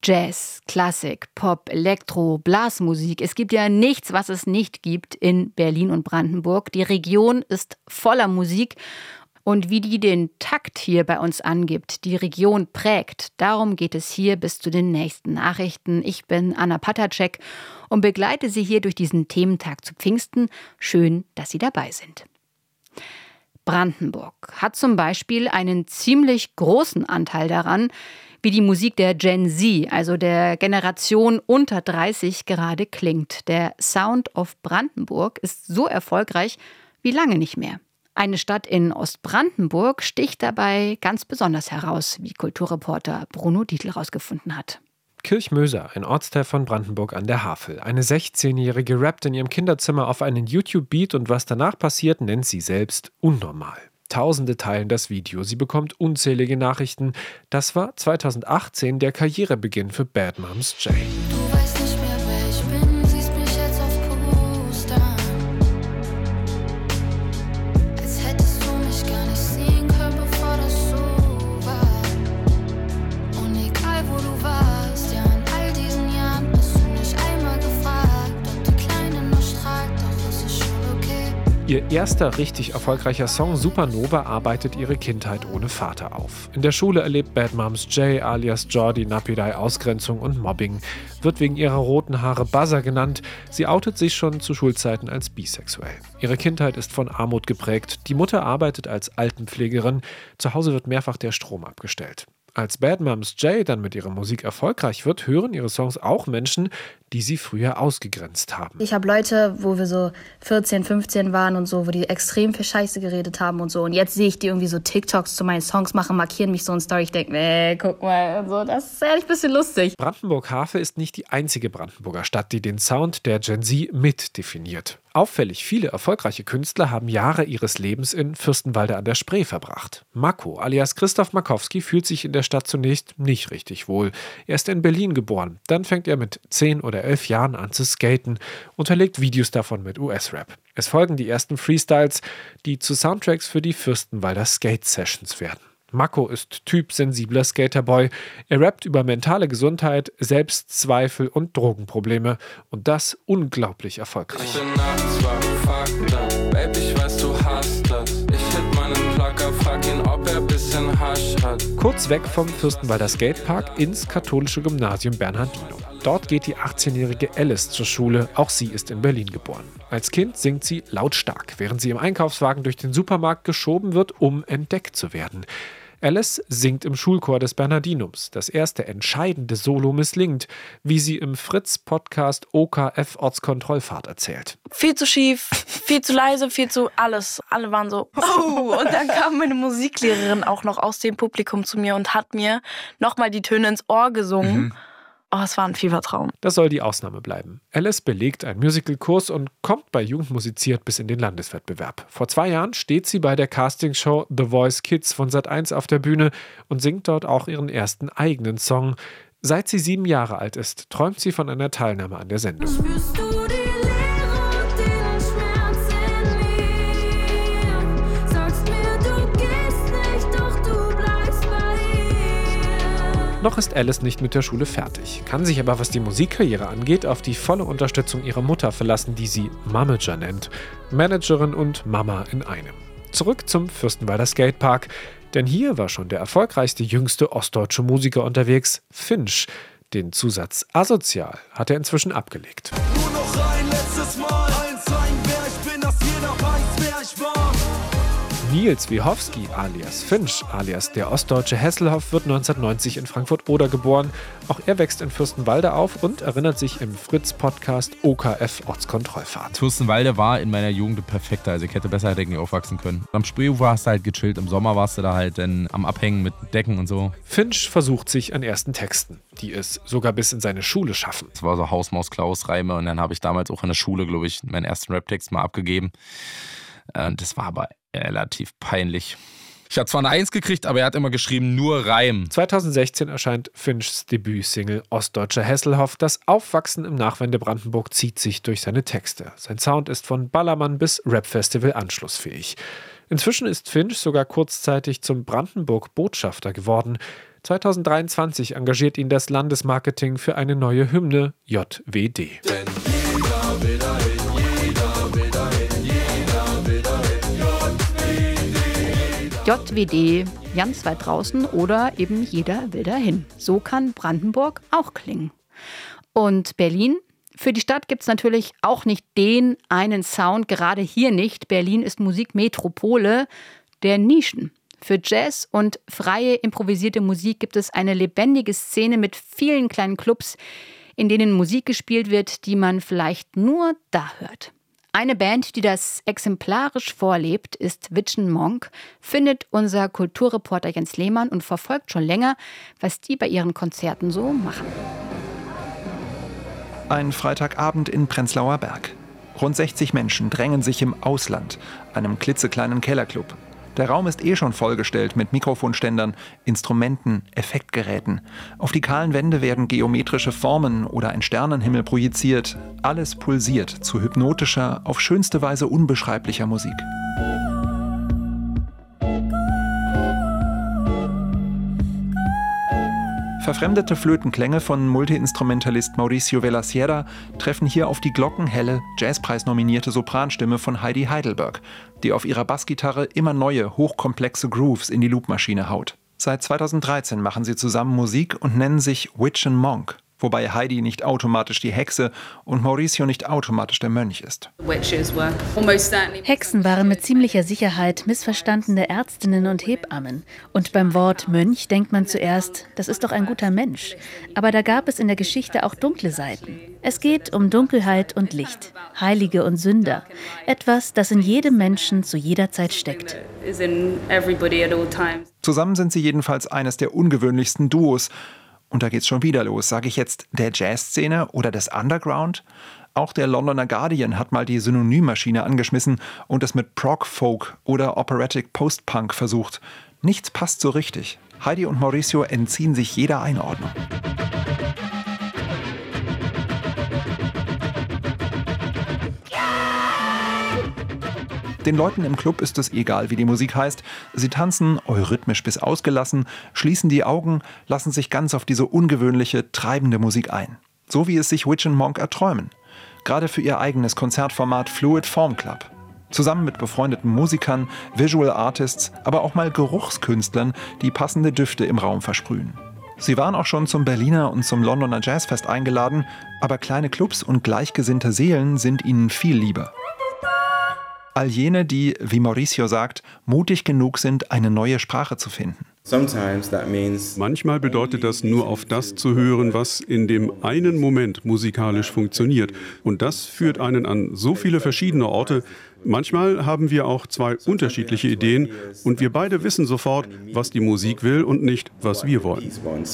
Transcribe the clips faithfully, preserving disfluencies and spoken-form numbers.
Jazz, Klassik, Pop, Elektro, Blasmusik. Es gibt ja nichts, was es nicht gibt in Berlin und Brandenburg. Die Region ist voller Musik. Und wie die den Takt hier bei uns angibt, die Region prägt, darum geht es hier bis zu den nächsten Nachrichten. Ich bin Anna Patacek und begleite Sie hier durch diesen Thementag zu Pfingsten. Schön, dass Sie dabei sind. Brandenburg hat zum Beispiel einen ziemlich großen Anteil daran, wie die Musik der Gen Z, also der Generation unter dreißig, gerade klingt. Der Sound of Brandenburg ist so erfolgreich wie lange nicht mehr. Eine Stadt in Ostbrandenburg sticht dabei ganz besonders heraus, wie Kulturreporter Bruno Dietl herausgefunden hat. Kirchmöser, ein Ortsteil von Brandenburg an der Havel. Eine sechzehnjährige rappt in ihrem Kinderzimmer auf einen YouTube-Beat und was danach passiert, nennt sie selbst unnormal. Tausende teilen das Video, sie bekommt unzählige Nachrichten. Das war zweitausendachtzehn der Karrierebeginn für Bad Moms J. Du weißt nicht mehr, wer ich bin, siehst mich jetzt auf Postern. Als hättest du mich gar nicht sehen können, bevor das so war. Und egal wo du warst, ja in all diesen Jahren, hast du nicht einmal gefragt, ob die Kleine noch strahlt, doch es ist schon okay. Ihr erster richtig erfolgreicher Song Supernova arbeitet ihre Kindheit ohne Vater auf. In der Schule erlebt Bad Moms J alias Jordi Napidai Ausgrenzung und Mobbing, wird wegen ihrer roten Haare Buzzer genannt. Sie outet sich schon zu Schulzeiten als bisexuell. Ihre Kindheit ist von Armut geprägt. Die Mutter arbeitet als Altenpflegerin. Zu Hause wird mehrfach der Strom abgestellt. Als Bad Moms J dann mit ihrer Musik erfolgreich wird, hören ihre Songs auch Menschen, die sie früher ausgegrenzt haben. Ich habe Leute, wo wir so vierzehn, fünfzehn waren und so, wo die extrem viel Scheiße geredet haben und so. Und jetzt sehe ich die irgendwie so TikToks zu meinen Songs machen, markieren mich so in Story. Ich denke, nee, guck mal, und so. Das ist ehrlich ein bisschen lustig. Brandenburg-Havel ist nicht die einzige Brandenburger Stadt, die den Sound der Gen Z mitdefiniert. Auffällig viele erfolgreiche Künstler haben Jahre ihres Lebens in Fürstenwalde an der Spree verbracht. Mako alias Christoph Makowski fühlt sich in der Stadt zunächst nicht richtig wohl. Er ist in Berlin geboren. Dann fängt er mit zehn oder elf Jahren an zu skaten, unterlegt Videos davon mit U S-Rap. Es folgen die ersten Freestyles, die zu Soundtracks für die Fürstenwalder Skate-Sessions werden. Mako ist typsensibler Skaterboy. Er rappt über mentale Gesundheit, Selbstzweifel und Drogenprobleme. Und das unglaublich erfolgreich. Ich bin nachts wach, fuck that. Babe, ich weiß, du hast das. Ich hit meinen Placker, frag ihn, ob er bisschen Hasch hat. Kurz weg vom Fürstenwalder Skatepark ins katholische Gymnasium Bernhardino. Dort geht die achtzehnjährige Alice zur Schule. Auch sie ist in Berlin geboren. Als Kind singt sie lautstark, während sie im Einkaufswagen durch den Supermarkt geschoben wird, um entdeckt zu werden. Alice singt im Schulchor des Bernhardinums. Das erste entscheidende Solo misslingt, wie sie im Fritz-Podcast O K F Ortskontrollfahrt erzählt. Viel zu schief, viel zu leise, viel zu alles. Alle waren so, oh. Und dann kam meine Musiklehrerin auch noch aus dem Publikum zu mir und hat mir nochmal die Töne ins Ohr gesungen. Mhm. Oh, es war ein Fiebertraum. Das soll die Ausnahme bleiben. Alice belegt einen Musicalkurs und kommt bei Jugend musiziert bis in den Landeswettbewerb. Vor zwei Jahren steht sie bei der Castingshow The Voice Kids von Sat eins auf der Bühne und singt dort auch ihren ersten eigenen Song. Seit sie sieben Jahre alt ist, träumt sie von einer Teilnahme an der Sendung. Spürst du die Leere und den Schmerz in mir? Sagst mir, du gehst nicht, doch du bleibst bei ihr. Noch ist Alice nicht mit der Schule fertig, kann sich aber, was die Musikkarriere angeht, auf die volle Unterstützung ihrer Mutter verlassen, die sie Momager nennt. Managerin und Mama in einem. Zurück zum Fürstenwalder Skatepark, denn hier war schon der erfolgreichste jüngste ostdeutsche Musiker unterwegs, Finch. Den Zusatz asozial hat er inzwischen abgelegt. Nur noch ein letztes Mal, allen zeigen, wer ich bin, dass jeder weiß, wer ich war. Nils Wiechowski alias Finch alias der ostdeutsche Hasselhoff wird neunzehnhundertneunzig in Frankfurt-Oder geboren. Auch er wächst in Fürstenwalde auf und erinnert sich im Fritz-Podcast O K F Ortskontrollfahrt. Fürstenwalde war in meiner Jugend perfekter, also ich hätte besser hätte ich nicht aufwachsen können. Am Spreeufer hast du halt gechillt, im Sommer warst du da halt dann am Abhängen mit Decken und so. Finch versucht sich an ersten Texten, die es sogar bis in seine Schule schaffen. Es war so Haus-Maus-Klaus-Reime und dann habe ich damals auch in der Schule, glaube ich, meinen ersten Rap-Text mal abgegeben. Und das war aber relativ peinlich. Ich habe zwar eine Eins gekriegt, aber er hat immer geschrieben, nur Reim. zweitausendsechzehn erscheint Finchs Debütsingle Ostdeutscher Hasselhoff. Das Aufwachsen im Nachwende-Brandenburg zieht sich durch seine Texte. Sein Sound ist von Ballermann bis Rap-Festival anschlussfähig. Inzwischen ist Finch sogar kurzzeitig zum Brandenburg-Botschafter geworden. zweitausenddreiundzwanzig engagiert ihn das Landesmarketing für eine neue Hymne, J W D. Denn jeder will dahin, jeder will dahin, jeder will dahin, J W D, ganz weit draußen oder eben jeder will dahin. So kann Brandenburg auch klingen. Und Berlin? Für die Stadt gibt es natürlich auch nicht den einen Sound, gerade hier nicht. Berlin ist Musikmetropole der Nischen. Für Jazz und freie improvisierte Musik gibt es eine lebendige Szene mit vielen kleinen Clubs, in denen Musik gespielt wird, die man vielleicht nur da hört. Eine Band, die das exemplarisch vorlebt, ist Witchen Monk, findet unser Kulturreporter Jens Lehmann und verfolgt schon länger, was die bei ihren Konzerten so machen. Ein Freitagabend in Prenzlauer Berg. Rund sechzig Menschen drängen sich im Ausland, einem klitzekleinen Kellerclub. Der Raum ist eh schon vollgestellt mit Mikrofonständern, Instrumenten, Effektgeräten. Auf die kahlen Wände werden geometrische Formen oder ein Sternenhimmel projiziert. Alles pulsiert zu hypnotischer, auf schönste Weise unbeschreiblicher Musik. Verfremdete Flötenklänge von Multiinstrumentalist Mauricio Velasquera treffen hier auf die glockenhelle, Jazzpreis-nominierte Sopranstimme von Heidi Heidelberg, die auf ihrer Bassgitarre immer neue, hochkomplexe Grooves in die Loopmaschine haut. Seit zweitausenddreizehn machen sie zusammen Musik und nennen sich Witchen Monk, wobei Heidi nicht automatisch die Hexe und Mauricio nicht automatisch der Mönch ist. Hexen waren mit ziemlicher Sicherheit missverstandene Ärztinnen und Hebammen. Und beim Wort Mönch denkt man zuerst, das ist doch ein guter Mensch. Aber da gab es in der Geschichte auch dunkle Seiten. Es geht um Dunkelheit und Licht, Heilige und Sünder. Etwas, das in jedem Menschen zu jeder Zeit steckt. Zusammen sind sie jedenfalls eines der ungewöhnlichsten Duos. Und da geht's schon wieder los. Sage ich jetzt der Jazzszene oder des Underground? Auch der Londoner Guardian hat mal die Synonymmaschine angeschmissen und es mit Prog-Folk oder Operatic Post-Punk versucht. Nichts passt so richtig. Heidi und Mauricio entziehen sich jeder Einordnung. Den Leuten im Club ist es egal, wie die Musik heißt. Sie tanzen, eurythmisch bis ausgelassen, schließen die Augen, lassen sich ganz auf diese ungewöhnliche, treibende Musik ein. So wie es sich Witchen Monk erträumen. Gerade für ihr eigenes Konzertformat Fluid Form Club. Zusammen mit befreundeten Musikern, Visual Artists, aber auch mal Geruchskünstlern, die passende Düfte im Raum versprühen. Sie waren auch schon zum Berliner und zum Londoner Jazzfest eingeladen, aber kleine Clubs und gleichgesinnte Seelen sind ihnen viel lieber. All jene, die, wie Mauricio sagt, mutig genug sind, eine neue Sprache zu finden. Manchmal bedeutet das, nur auf das zu hören, was in dem einen Moment musikalisch funktioniert. Und das führt einen an so viele verschiedene Orte. Manchmal haben wir auch zwei unterschiedliche Ideen und wir beide wissen sofort, was die Musik will und nicht, was wir wollen.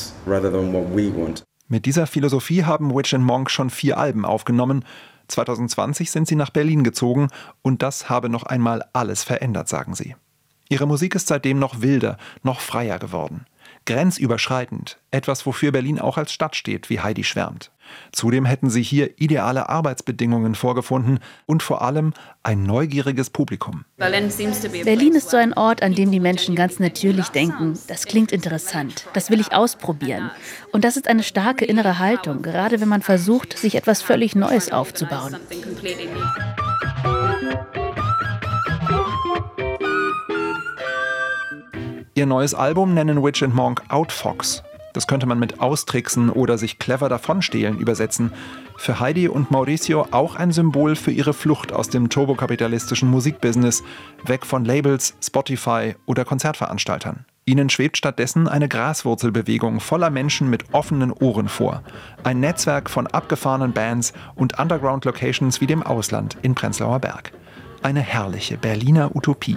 Mit dieser Philosophie haben Witchen Monk schon vier Alben aufgenommen. zweitausendzwanzig sind sie nach Berlin gezogen und das habe noch einmal alles verändert, sagen sie. Ihre Musik ist seitdem noch wilder, noch freier geworden. Grenzüberschreitend, etwas, wofür Berlin auch als Stadt steht, wie Heidi schwärmt. Zudem hätten sie hier ideale Arbeitsbedingungen vorgefunden und vor allem ein neugieriges Publikum. Berlin ist so ein Ort, an dem die Menschen ganz natürlich denken, das klingt interessant, das will ich ausprobieren. Und das ist eine starke innere Haltung, gerade wenn man versucht, sich etwas völlig Neues aufzubauen. Ihr neues Album nennen Witchen Monk Outfox. Das könnte man mit austricksen oder sich clever davonstehlen übersetzen. Für Heidi und Mauricio auch ein Symbol für ihre Flucht aus dem turbokapitalistischen Musikbusiness, weg von Labels, Spotify oder Konzertveranstaltern. Ihnen schwebt stattdessen eine Graswurzelbewegung voller Menschen mit offenen Ohren vor. Ein Netzwerk von abgefahrenen Bands und Underground-Locations wie dem Ausland in Prenzlauer Berg. Eine herrliche Berliner Utopie.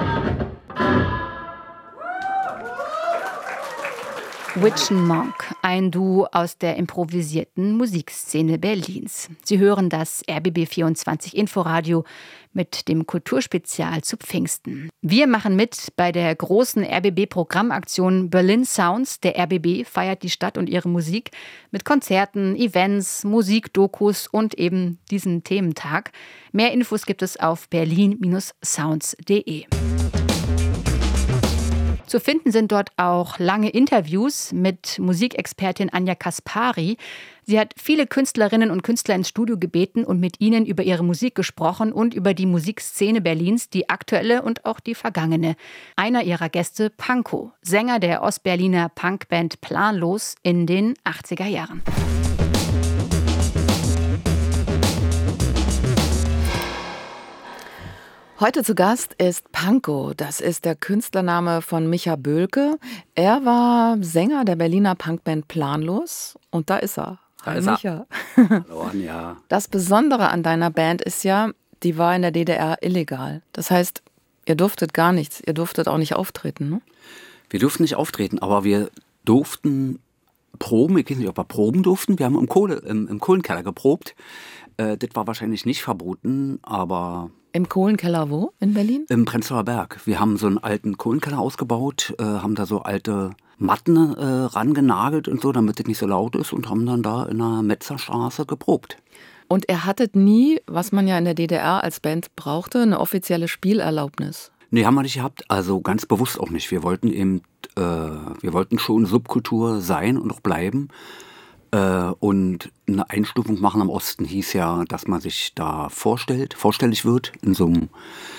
Witchen Monk, ein Duo aus der improvisierten Musikszene Berlins. Sie hören das R B B vierundzwanzig Inforadio mit dem Kulturspezial zu Pfingsten. Wir machen mit bei der großen R B B-Programmaktion Berlin Sounds. Der R B B feiert die Stadt und ihre Musik mit Konzerten, Events, Musikdokus und eben diesen Thementag. Mehr Infos gibt es auf berlin Bindestrich sounds punkt de. Zu finden sind dort auch lange Interviews mit Musikexpertin Anja Kaspari. Sie hat viele Künstlerinnen und Künstler ins Studio gebeten und mit ihnen über ihre Musik gesprochen und über die Musikszene Berlins, die aktuelle und auch die vergangene. Einer ihrer Gäste, Pankow, Sänger der Ostberliner Punkband Planlos in den achtziger Jahren. Heute zu Gast ist Pankow. Das ist der Künstlername von Micha Böhlke. Er war Sänger der Berliner Punkband Planlos. Und da ist er. Da Hallo ist er. Micha. Hallo Anja. Das Besondere an deiner Band ist ja, die war in der D D R illegal. Das heißt, ihr durftet gar nichts. Ihr durftet auch nicht auftreten, ne? Wir durften nicht auftreten, aber wir durften proben. Ich weiß nicht, ob wir proben durften. Wir haben im, Kohle, im, im Kohlenkeller geprobt. Äh, das war wahrscheinlich nicht verboten, aber... Im Kohlenkeller wo in Berlin? Im Prenzlauer Berg. Wir haben so einen alten Kohlenkeller ausgebaut, äh, haben da so alte Matten äh, rangenagelt und so, damit es nicht so laut ist und haben dann da in der Metzerstraße geprobt. Und ihr hattet nie, was man ja in der D D R als Band brauchte, eine offizielle Spielerlaubnis? Nee, haben wir nicht gehabt. Also ganz bewusst auch nicht. Wir wollten eben, äh, wir wollten schon Subkultur sein und auch bleiben. Äh, und eine Einstufung machen am Osten hieß ja, dass man sich da vorstellt, vorstellig wird in so einem,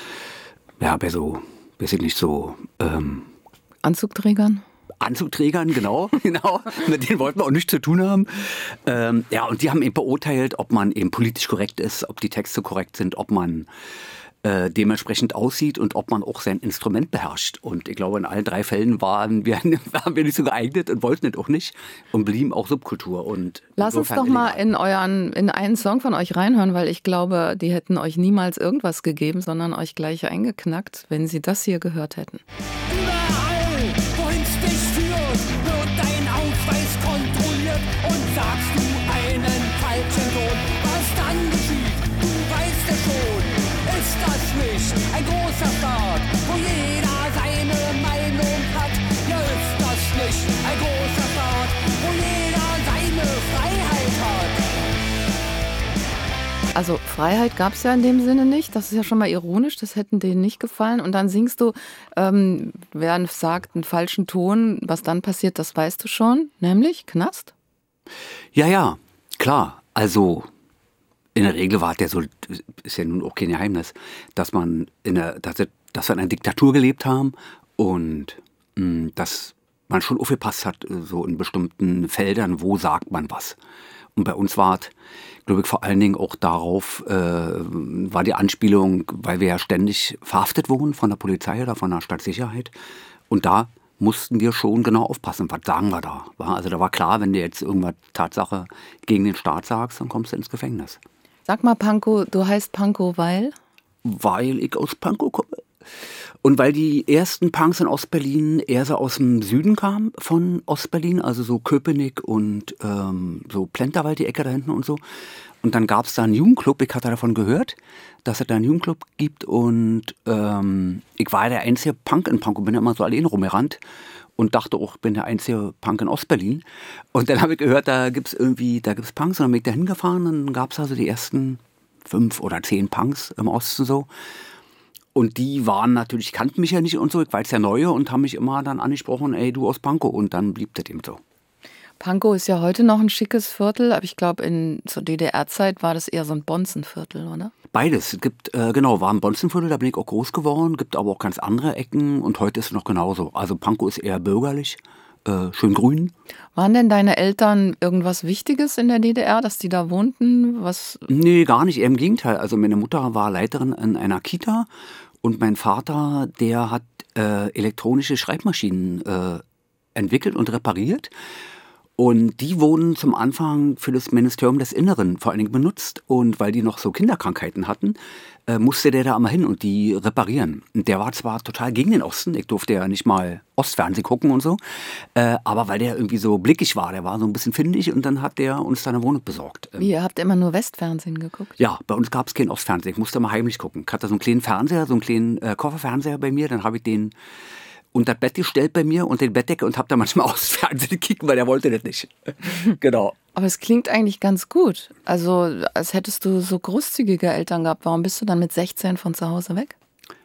ja, bei so, weiß ich nicht, so ähm, Anzugträgern? Anzugträgern, genau, genau. Mit denen wollten wir auch nichts zu tun haben. Ähm, ja, und die haben eben beurteilt, ob man eben politisch korrekt ist, ob die Texte korrekt sind, ob man äh, dementsprechend aussieht und ob man auch sein Instrument beherrscht. Und ich glaube, in allen drei Fällen waren wir, waren wir nicht so geeignet und wollten das auch nicht und blieben auch Subkultur. Und Lass uns doch mal in euren, in einen Song von euch reinhören, weil ich glaube, die hätten euch niemals irgendwas gegeben, sondern euch gleich eingeknackt, wenn sie das hier gehört hätten. Überall, wohin es dich führt, wird dein Ausweis kontrolliert und sagst du einen falschen Ton. Was dann geschieht, du weißt es schon. Ist das nicht ein großer Staat, wo jeder seine Meinung hat? Ja, ist das nicht ein großer Staat, wo jeder seine Freiheit hat? Also Freiheit gab es ja in dem Sinne nicht. Das ist ja schon mal ironisch, das hätten denen nicht gefallen. Und dann singst du, ähm, wer sagt einen falschen Ton, was dann passiert, das weißt du schon, nämlich Knast? Ja, ja, klar. Also in der Regel war der so, ist ja nun auch kein Geheimnis, dass man in der, dass, dass wir in einer Diktatur gelebt haben und mh, dass man schon aufgepasst hat, so in bestimmten Feldern, wo sagt man was. Und bei uns war es, glaube ich, vor allen Dingen auch darauf, äh, war die Anspielung, weil wir ja ständig verhaftet wurden von der Polizei oder von der Stadtsicherheit. Und da mussten wir schon genau aufpassen, was sagen wir da. Also da war klar, wenn du jetzt irgendwas Tatsache gegen den Staat sagst, dann kommst du ins Gefängnis. Sag mal, Pankow, du heißt Pankow, weil? Weil ich aus Pankow komme. Und weil die ersten Punks in Ostberlin eher so aus dem Süden kamen von Ostberlin, also so Köpenick und ähm, so Plenterwald, die Ecke da hinten und so. Und dann gab es da einen Jugendclub, ich hatte davon gehört, dass es da einen Jugendclub gibt. Und ähm, ich war der einzige Punk in Pankow, bin ja immer so allein rumgerannt und dachte auch, ich bin der einzige Punk in Ostberlin. Und dann habe ich gehört, da gibt es irgendwie, da gibt es Punks. Und dann bin ich da hingefahren und dann gab es also die ersten fünf oder zehn Punks im Osten so. Und die waren natürlich, kannten mich ja nicht und so, ich war jetzt der Neue und haben mich immer dann angesprochen, ey, du aus Pankow. Und dann blieb das eben so. Pankow ist ja heute noch ein schickes Viertel, aber ich glaube, in zur D D R-Zeit war das eher so ein Bonzenviertel, oder? Beides. Es gibt, äh, genau, war ein Bonzenviertel, da bin ich auch groß geworden, gibt aber auch ganz andere Ecken und heute ist es noch genauso. Also Pankow ist eher bürgerlich, äh, schön grün. Waren denn deine Eltern irgendwas Wichtiges in der D D R, dass die da wohnten? Was? Nee, gar nicht, eher im Gegenteil. Also meine Mutter war Leiterin in einer Kita und mein Vater, der hat äh, elektronische Schreibmaschinen äh, entwickelt und repariert. Und die wurden zum Anfang für das Ministerium des Inneren vor allen Dingen benutzt. Und weil die noch so Kinderkrankheiten hatten, äh, musste der da immer hin und die reparieren. Und der war zwar total gegen den Osten, ich durfte ja nicht mal Ostfernsehen gucken und so, äh, aber weil der irgendwie so blickig war, der war so ein bisschen findig und dann hat der uns da eine Wohnung besorgt. Wie, ihr habt immer nur Westfernsehen geguckt? Ja, bei uns gab es kein Ostfernsehen, ich musste immer heimlich gucken. Ich hatte so einen kleinen Fernseher, so einen kleinen äh, Kofferfernseher bei mir, dann habe ich den unter das Bett gestellt bei mir und den Bettdecke und hab da manchmal aus Fernsehen gekickt, weil der wollte das nicht. Genau. Aber es klingt eigentlich ganz gut. Also als hättest du so großzügige Eltern gehabt. Warum bist du dann mit sechzehn von zu Hause weg?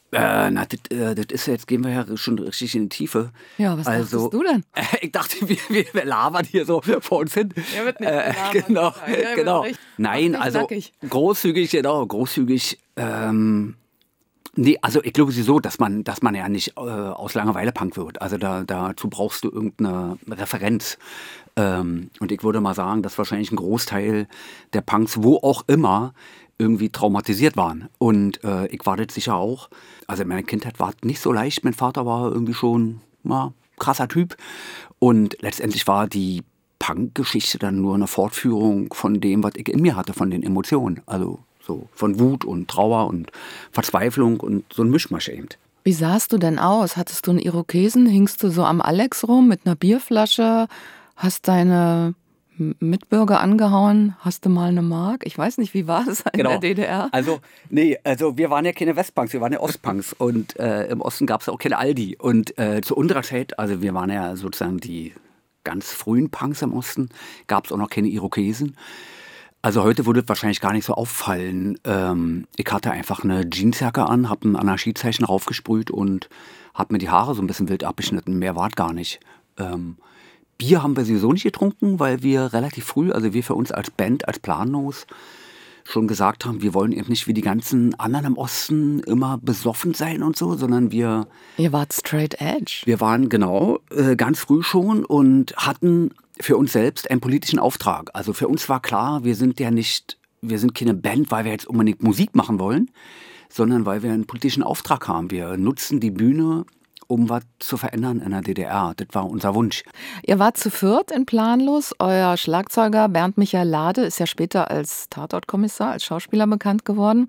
Äh, na, das, äh, das ist jetzt, gehen wir ja schon richtig in die Tiefe. Ja, was also, dachtest du denn? Äh, ich dachte, wir, wir, wir labern hier so vor uns hin. Ja, wird nicht äh, gelabert. genau, Ja, genau. richtig- Nein, richtig also nackig. großzügig, genau, großzügig. Ähm, nee, also ich glaube sowieso, dass man, dass man ja nicht äh, aus Langeweile Punk wird. Also da, dazu brauchst du irgendeine Referenz. Ähm, und ich würde mal sagen, dass wahrscheinlich ein Großteil der Punks, wo auch immer, irgendwie traumatisiert waren. Und äh, ich war das sicher auch. Also meine Kindheit war nicht so leicht. Mein Vater war irgendwie schon mal krasser Typ. Und letztendlich war die Punk-Geschichte dann nur eine Fortführung von dem, was ich in mir hatte, von den Emotionen. Also so von Wut und Trauer und Verzweiflung und so ein Mischmasch eben. Wie sahst du denn aus? Hattest du einen Irokesen? Hingst du so am Alex rum mit einer Bierflasche? Hast deine Mitbürger angehauen? Hast du mal eine Mark? Ich weiß nicht, wie war es in Genau. der D D R? Also, nee, also wir waren ja keine Westpunks, wir waren ja Ostpunks und äh, im Osten gab es auch keine Aldi. Und äh, zu unserer Zeit, also wir waren ja sozusagen die ganz frühen Punks im Osten, gab es auch noch keine Irokesen. Also heute würde es wahrscheinlich gar nicht so auffallen. Ähm, ich hatte einfach eine Jeansjacke an, habe ein Anarchiezeichen raufgesprüht und habe mir die Haare so ein bisschen wild abgeschnitten. Mehr war es gar nicht. Ähm, Bier haben wir sowieso nicht getrunken, weil wir relativ früh, also wir für uns als Band, als Planlos, schon gesagt haben, wir wollen eben nicht wie die ganzen anderen im Osten immer besoffen sein und so, sondern wir... Ihr wart straight edge. Wir waren genau äh, ganz früh schon und hatten für uns selbst einen politischen Auftrag. Also für uns war klar, wir sind ja nicht, wir sind keine Band, weil wir jetzt unbedingt Musik machen wollen, sondern weil wir einen politischen Auftrag haben. Wir nutzen die Bühne, um was zu verändern in der D D R. Das war unser Wunsch. Ihr wart zu viert in Planlos. Euer Schlagzeuger Bernd Michael Lade ist ja später als Tatortkommissar, als Schauspieler bekannt geworden.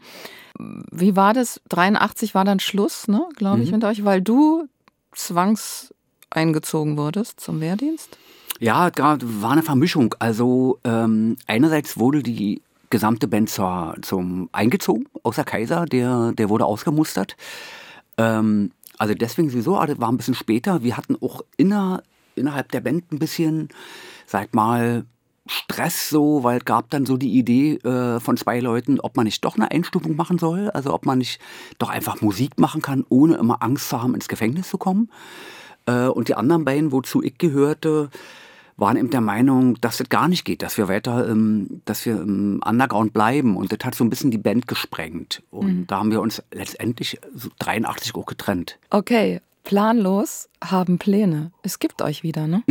Wie war das? dreiundachtzig war dann Schluss, ne, glaube ich, Mhm. mit euch, weil du zwangs eingezogen wurdest zum Wehrdienst? Ja, da war eine Vermischung. Also ähm, einerseits wurde die gesamte Band zur, zum eingezogen, außer Kaiser, der, der wurde ausgemustert. Ähm, also deswegen sowieso, aber das war ein bisschen später. Wir hatten auch inner, innerhalb der Band ein bisschen, sag mal, Stress so, weil es gab dann so die Idee äh, von zwei Leuten, ob man nicht doch eine Einstufung machen soll, also ob man nicht doch einfach Musik machen kann, ohne immer Angst zu haben, ins Gefängnis zu kommen. Äh, und die anderen beiden, wozu ich gehörte, waren eben der Meinung, dass das gar nicht geht, dass wir weiter, ähm, dass wir im Underground bleiben. Und das hat so ein bisschen die Band gesprengt. Und Mhm. da haben wir uns letztendlich so dreiundachtzig auch getrennt. Okay, Planlos haben Pläne. Es gibt euch wieder, ne?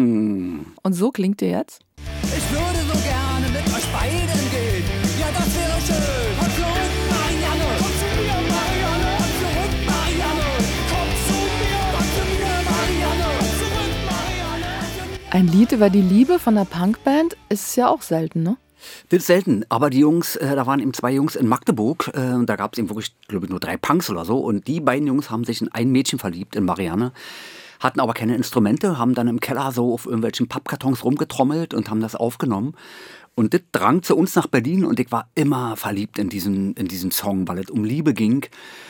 Hm. Und so klingt ihr jetzt? Ich würde so gerne mit euch beiden gehen. Ja, das wäre schön. Komm zurück, Marianne. Komm zu mir, Marianne. Komm zurück, Marianne. Komm zu mir. Komm zu mir, Marianne. Komm zurück, Marianne. Ein Lied über die Liebe von einer Punkband ist ja auch selten, ne? Das ist selten, aber die Jungs, äh, da waren eben zwei Jungs in Magdeburg, äh, und da gab es eben wirklich, glaube ich, nur drei Punks oder so. Und die beiden Jungs haben sich in ein Mädchen verliebt, in Marianne, hatten aber keine Instrumente, haben dann im Keller so auf irgendwelchen Pappkartons rumgetrommelt und haben das aufgenommen. Und das drang zu uns nach Berlin und ich war immer verliebt in diesen, in diesen Song, weil es um Liebe ging.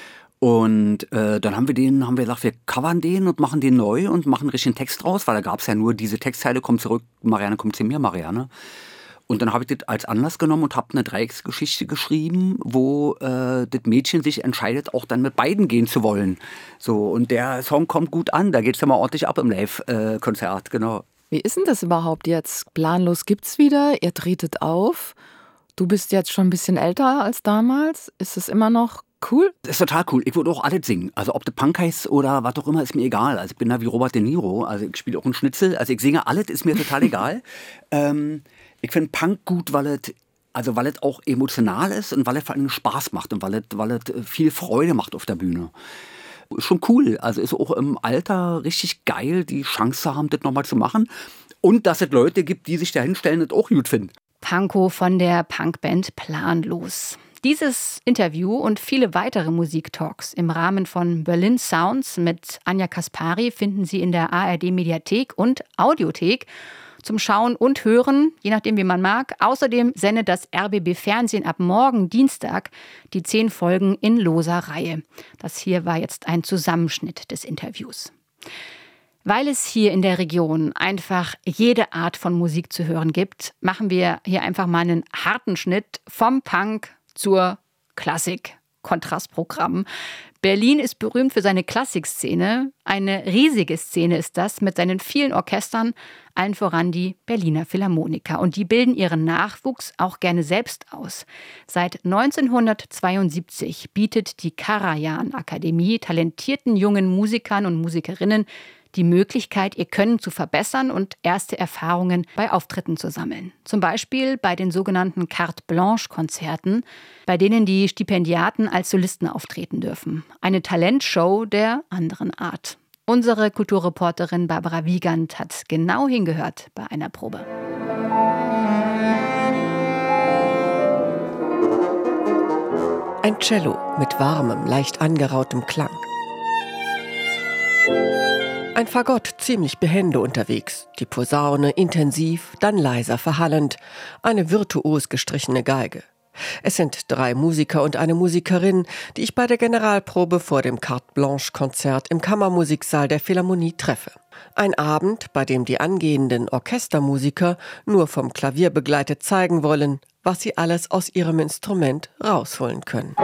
Und äh, dann haben wir den, haben wir gesagt, wir covern den und machen den neu und machen richtig einen Text draus, weil da gab es ja nur diese Textzeile, komm zurück, Marianne, komm zu mir, Marianne. Und dann habe ich das als Anlass genommen und habe eine Dreiecksgeschichte geschrieben, wo äh, das Mädchen sich entscheidet, auch dann mit beiden gehen zu wollen. So, und der Song kommt gut an, da geht es ja mal ordentlich ab im Live-Konzert, genau. Wie ist denn das überhaupt jetzt? Planlos gibt's wieder, ihr tretet auf. Du bist jetzt schon ein bisschen älter als damals. Ist es immer noch cool? Das ist total cool. Ich würde auch alles singen. Also ob das Punk heißt oder was auch immer, ist mir egal. Also ich bin da wie Robert De Niro. Also ich spiele auch einen Schnitzel. Also ich singe alles, ist mir total egal. Ähm, ich finde Punk gut, weil es also weil es auch emotional ist und weil es vor allem Spaß macht und weil es weil es viel Freude macht auf der Bühne. Ist schon cool. Also ist auch im Alter richtig geil, die Chance zu haben, das nochmal zu machen. Und dass es Leute gibt, die sich da hinstellen und auch gut finden. Pankow von der Punkband Planlos. Dieses Interview und viele weitere Musiktalks im Rahmen von Berlin Sounds mit Anja Kaspari finden Sie in der A R D-Mediathek und Audiothek zum Schauen und Hören, je nachdem wie man mag. Außerdem sendet das R B B Fernsehen ab morgen Dienstag die zehn Folgen in loser Reihe. Das hier war jetzt ein Zusammenschnitt des Interviews. Weil es hier in der Region einfach jede Art von Musik zu hören gibt, machen wir hier einfach mal einen harten Schnitt vom Punk zur Klassik, Kontrastprogramm, Berlin ist berühmt für seine Klassikszene. Eine riesige Szene ist das mit seinen vielen Orchestern, allen voran die Berliner Philharmoniker. Und die bilden ihren Nachwuchs auch gerne selbst aus. Seit neunzehnhundertzweiundsiebzig bietet die Karajan-Akademie talentierten jungen Musikern und Musikerinnen die Möglichkeit, ihr Können zu verbessern und erste Erfahrungen bei Auftritten zu sammeln. Zum Beispiel bei den sogenannten Carte-Blanche-Konzerten, bei denen die Stipendiaten als Solisten auftreten dürfen. Eine Talentshow der anderen Art. Unsere Kulturreporterin Barbara Wiegand hat genau hingehört bei einer Probe. Ein Cello mit warmem, leicht angerautem Klang. Ein Fagott ziemlich behende unterwegs, die Posaune intensiv, dann leiser verhallend, eine virtuos gestrichene Geige. Es sind drei Musiker und eine Musikerin, die ich bei der Generalprobe vor dem Carte-Blanche-Konzert im Kammermusiksaal der Philharmonie treffe. Ein Abend, bei dem die angehenden Orchestermusiker nur vom Klavier begleitet zeigen wollen, was sie alles aus ihrem Instrument rausholen können.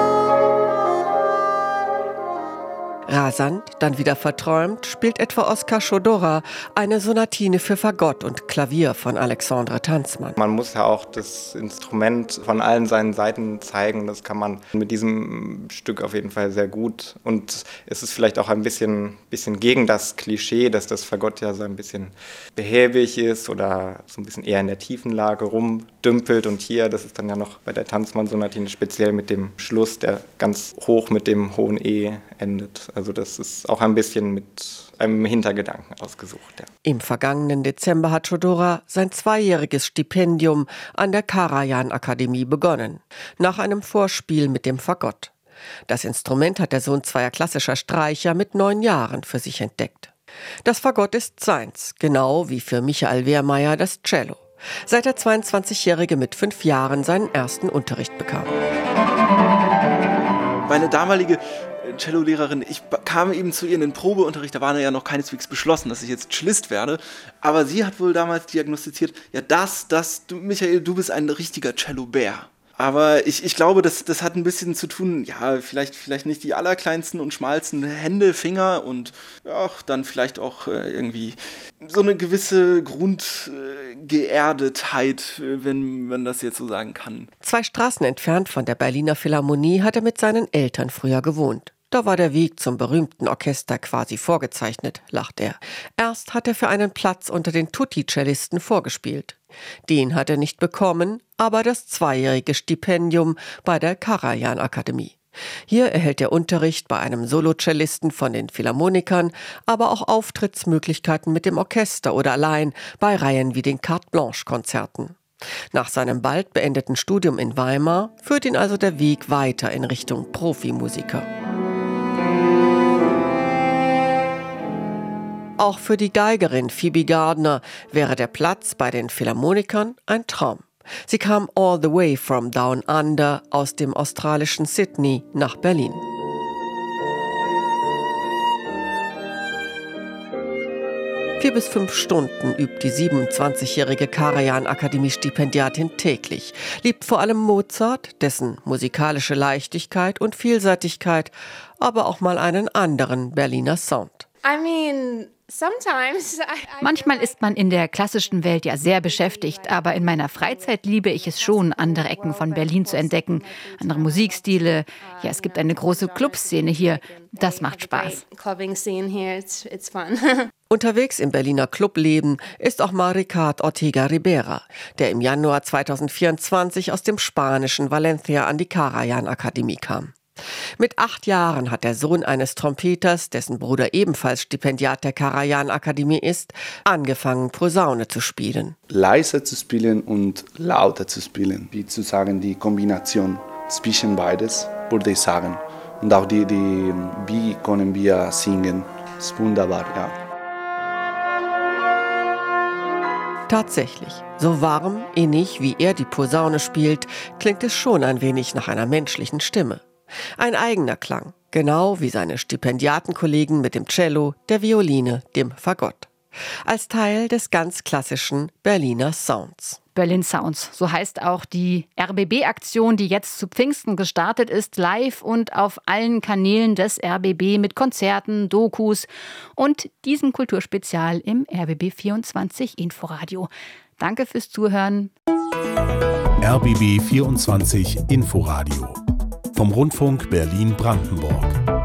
Rasant, dann wieder verträumt, spielt etwa Oskar Chodora eine Sonatine für Fagott und Klavier von Alexandre Tanzmann. Man muss ja auch das Instrument von allen seinen Seiten zeigen. Das kann man mit diesem Stück auf jeden Fall sehr gut. Und es ist vielleicht auch ein bisschen, bisschen gegen das Klischee, dass das Fagott ja so ein bisschen behäbig ist oder so ein bisschen eher in der Tiefenlage rumdümpelt. Und hier, das ist dann ja noch bei der Tanzmann-Sonatine speziell mit dem Schluss, der ganz hoch mit dem hohen E endet. Also das ist auch ein bisschen mit einem Hintergedanken ausgesucht. Ja. Im vergangenen Dezember hat Chodora sein zweijähriges Stipendium an der Karajan-Akademie begonnen, nach einem Vorspiel mit dem Fagott. Das Instrument hat der Sohn zweier klassischer Streicher mit neun Jahren für sich entdeckt. Das Fagott ist seins, genau wie für Michael Wehrmeier das Cello, seit der zweiundzwanzigjährige mit fünf Jahren seinen ersten Unterricht bekam. Meine damalige Cellolehrerin, ich kam eben zu ihr in den Probeunterricht, da war ja noch keineswegs beschlossen, dass ich jetzt Cellist werde, aber sie hat wohl damals diagnostiziert, ja das, das, du, Michael, du bist ein richtiger Cello-Bär. Aber ich, ich glaube, das, das hat ein bisschen zu tun, ja, vielleicht, vielleicht nicht die allerkleinsten und schmalsten Hände, Finger und ja, dann vielleicht auch äh, irgendwie so eine gewisse Grundgeerdetheit, äh, wenn man das jetzt so sagen kann. Zwei Straßen entfernt von der Berliner Philharmonie hat er mit seinen Eltern früher gewohnt. Da war der Weg zum berühmten Orchester quasi vorgezeichnet, lacht er. Erst hat er für einen Platz unter den Tutti-Cellisten vorgespielt. Den hat er nicht bekommen, aber das zweijährige Stipendium bei der Karajan-Akademie. Hier erhält er Unterricht bei einem Solocellisten von den Philharmonikern, aber auch Auftrittsmöglichkeiten mit dem Orchester oder allein bei Reihen wie den Carte-Blanche-Konzerten. Nach seinem bald beendeten Studium in Weimar führt ihn also der Weg weiter in Richtung Profimusiker. Auch für die Geigerin Phoebe Gardner wäre der Platz bei den Philharmonikern ein Traum. Sie kam all the way from down under aus dem australischen Sydney nach Berlin. Vier bis fünf Stunden übt die siebenundzwanzigjährige Karajan-Akademie-Stipendiatin täglich, liebt vor allem Mozart, dessen musikalische Leichtigkeit und Vielseitigkeit, aber auch mal einen anderen Berliner Sound. I mean, sometimes I, I Manchmal ist man in der klassischen Welt ja sehr beschäftigt, aber in meiner Freizeit liebe ich es schon, andere Ecken von Berlin zu entdecken, andere Musikstile. Ja, es gibt eine große Clubszene hier. Das macht Spaß. Unterwegs im Berliner Clubleben ist auch Maricard Ortega Ribera, der im Januar zweitausendvierundzwanzig aus dem spanischen Valencia an die Karajan-Akademie kam. Mit acht Jahren hat der Sohn eines Trompeters, dessen Bruder ebenfalls Stipendiat der Karajan-Akademie ist, angefangen, Posaune zu spielen. Leiser zu spielen und lauter zu spielen, wie zu sagen, die Kombination zwischen beides, würde ich sagen. Und auch die, die wie können wir singen, ist wunderbar, ja. Tatsächlich, so warm, innig, wie er die Posaune spielt, klingt es schon ein wenig nach einer menschlichen Stimme. Ein eigener Klang, genau wie seine Stipendiatenkollegen mit dem Cello, der Violine, dem Fagott. Als Teil des ganz klassischen Berliner Sounds. Berlin Sounds. So heißt auch die R B B-Aktion, die jetzt zu Pfingsten gestartet ist, live und auf allen Kanälen des R B B mit Konzerten, Dokus und diesem Kulturspezial im R B B vierundzwanzig Inforadio. Danke fürs Zuhören. R B B vierundzwanzig Inforadio vom Rundfunk Berlin-Brandenburg.